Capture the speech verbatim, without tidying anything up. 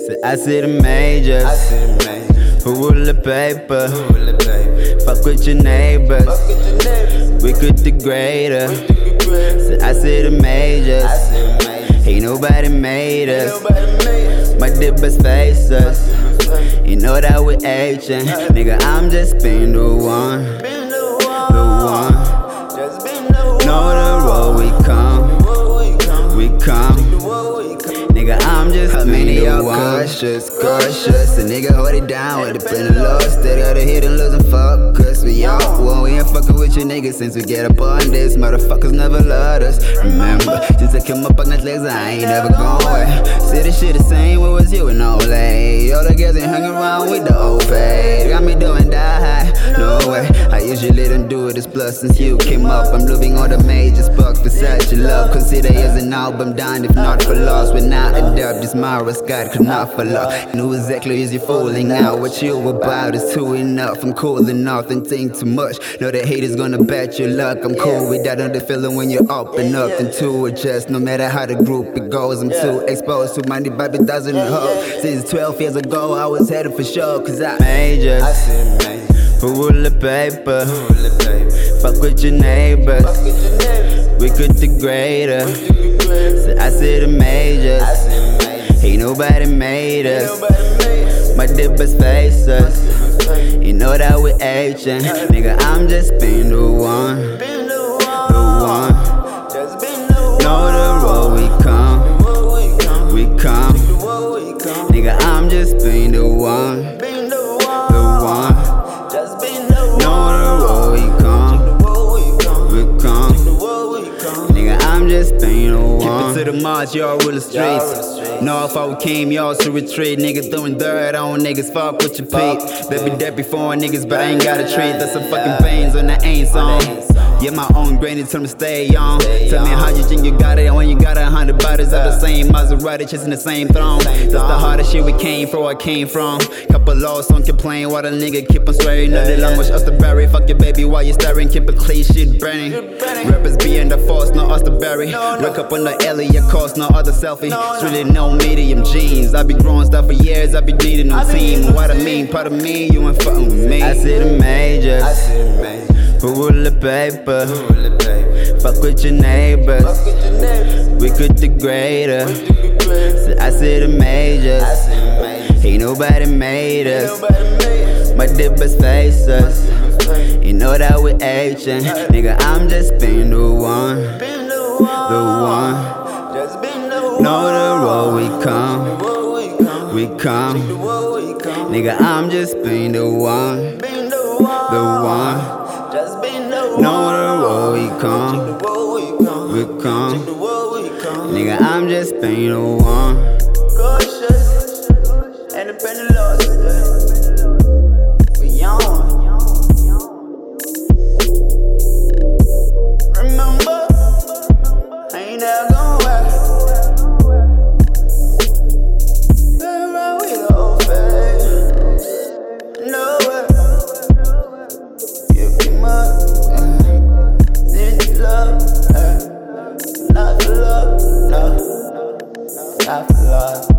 So I see the majors, I see the majors. Who will the paper? Who will the paper? Fuck with your neighbors, Fuck with your neighbors. we could degrade her. We could degrade her. So I see the majors, I see the majors. ain't nobody made Ain't us. nobody made us. My dippers face us, you know that we aging. Nigga, I'm just been the one, Been the the one. one. Just been the one. Know the road we come, Whoa, we come. we come. Whoa, we come. Nigga, I'm just How many been the y'all one. cautious, cautious? A nigga hold it down with the pen and lost. Steady out of hit and losing focus. We all one, we ain't fucking with you niggas since we get up on this. Motherfuckers never loved us. Remember, since I came up on the legs, I ain't never going. See this shit the same, what was you and Olay? All the girls ain't hang around with the old fade. Got me doing die, no way. I usually don't do it, it's plus since you came up. I'm living on the major spark for such a love. Consider as an album done, if not for loss. We're not a dub, this Mara Scott could not for love. Know exactly as you're falling out. What you about is too enough. I'm cool enough and think too much. Know the haters gonna bet your luck. I'm cool with that, know the feeling when you're up and up and to adjust. No matter how the group it goes, I'm too exposed to money, baby doesn't hope. Since twelve years ago, I was headed for sure. Cause I Majors, I see the majors. who will the paper? Who will the paper? Fuck with your neighbors, Fuck with your neighbors. we could degrade her. We could degrade her. So I see the majors, I see the majors. ain't nobody made Ain't us. nobody made us. My dippers face us, you know that we aging. Nigga, I'm just been the one, Been the the one. one. Just been the one. Know the road we come, Whoa, we come. we come. Whoa, we come. Nigga, I'm just been the one, Been the the one. one. Just been the one. Know the road we come, Whoa, we come. we come. Whoa, we come. Nigga, I'm just been the one. Keep it to the march, y'all rule the Y'all rule the streets. streets. Know if I came, y'all to retreat. Niggas throwing dirt on niggas, fuck with your feet. Baby dead before niggas, but I ain't got a treat. That's some fucking pains on the ain't song. Yeah, my own granny told me stay on. Tell me how you think you got it when you got a hundred bodies of the same Maserati chasing the same throne. That's the hardest shit we came from, where I came from. Couple laws don't complain while the nigga keep on swearing. Know the language us the berry. Fuck your baby while you staring, keep a clean shit burning. Rappers be in the force, no us the berry. Wake up on the Elliot course, no other selfie. It's really no medium jeans. I be growing stuff for years, I be needing no team. What I mean, part of me, you ain't fucking with me. I see the majors, I see the majors. who will the paper? Who will the paper? Fuck with your neighbors, Fuck with your neighbors. we could degrade her. We could degrade her. So I see the majors, I see the majors. ain't nobody made Ain't us. nobody made us. My dippers face us, you know that we aging. Nigga, I'm just been the one, Been the one. the one. Just been the one. Know the road we come, Whoa, we come. we come. Whoa, we come. Nigga, I'm just been the one, Been the one. the one. Just been the one. Know the road we come, Whoa, we come. we come. Whoa, we come. Nigga, I'm just been the one. Cautious. Independent laws. We young. Remember, I ain't never gonna work. Been around with the old face. No way. You came up. uh, Didn't love. uh, Not for love. No. Not for love.